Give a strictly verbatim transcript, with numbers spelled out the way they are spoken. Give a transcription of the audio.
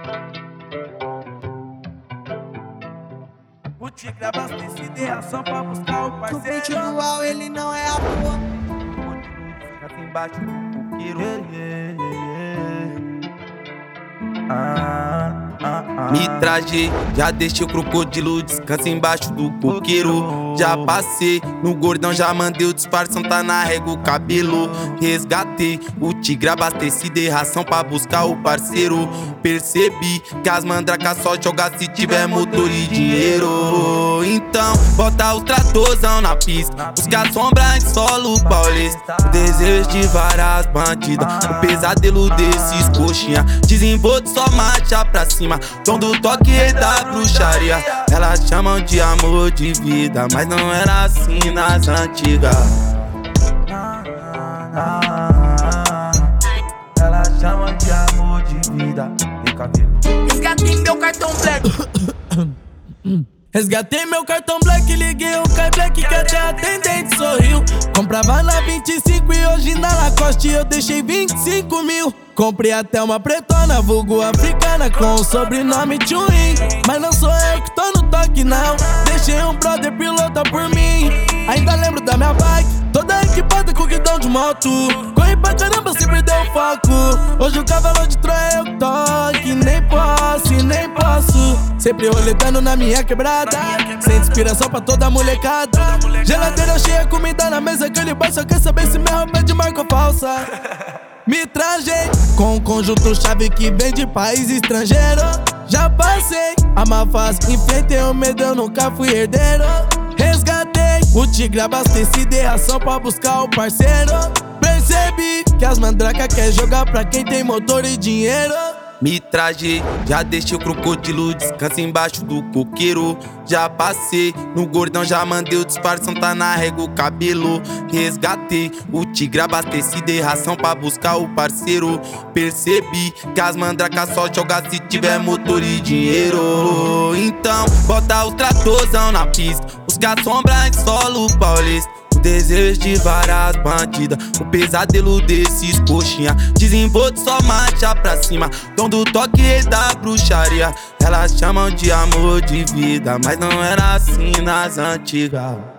O tigre abastecido e ação pra buscar o parceiro. O beat dual, ele não é a boa. Fica aqui embaixo do coqueiro. Yeah, yeah, yeah. Ah, ah, ah. Me trajei, já deixei o crocodilo, descansa embaixo do coqueiro. Já passei no gordão, já mandei o disfarção, tá na régua o cabelo. Resgatei o tigre abastecido e ração pra buscar o parceiro. Percebi que as mandracas só jogam se tiver motor e dinheiro. Então bota o tratorzão na pista, busca a sombra em solo paulista. O desejo de várias bandidas, o pesadelo desses coxinha. Desenvolve só marcha pra cima, tom do toque e da bruxaria. Elas chamam de amor de vida, mas não era assim nas antigas. Elas chamam de amor de vida. Vem cá, filho. Resgatei meu cartão black. Resgatei meu cartão black, liguei o Kai Black que até a atendente sorriu. Comprava na vinte e cinco e hoje na Lacoste eu deixei vinte e cinco mil. Comprei até uma pretona, vulgo africana, com o sobrenome Chuin. Mas não sou eu que tô no toque não, deixei um brother pilota por mim. Ainda lembro da minha bike, toda equipada com guidão de moto. Corri pra caramba, se perdeu o foco. Hoje o cavalo de Troia eu que toque. Nem posso, nem posso. Sempre roletando na minha quebrada, sem inspiração pra toda molecada. Geladeira cheia, comida na mesa, aquele boy só quer saber se minha roupa é de marca falsa. Me trajei com um conjunto chave que vem de país estrangeiro. Já passei a má fase, enfrentei o medo, eu nunca fui herdeiro. Resgatei o tigre abastecido e ração pra buscar o parceiro. Percebi que as mandracas quer jogar pra quem tem motor e dinheiro. Me trajei, já deixei o crocodilo, descansa embaixo do coqueiro. Já passei no gordão, já mandei o disfarção, tá na régua o cabelo. Resgatei o tigre abastecido e ração pra buscar o parceiro. Percebi que as mandracas só jogam se tiver motor e dinheiro. Então bota o tratorzão na pista, busca a sombra em solo paulista. Desejo de várias bandidas, o pesadelo desses coxinha. Desenvolve só marcha pra cima, tom do toque e da bruxaria. Elas chamam de amor de vida, mas não era assim nas antigas.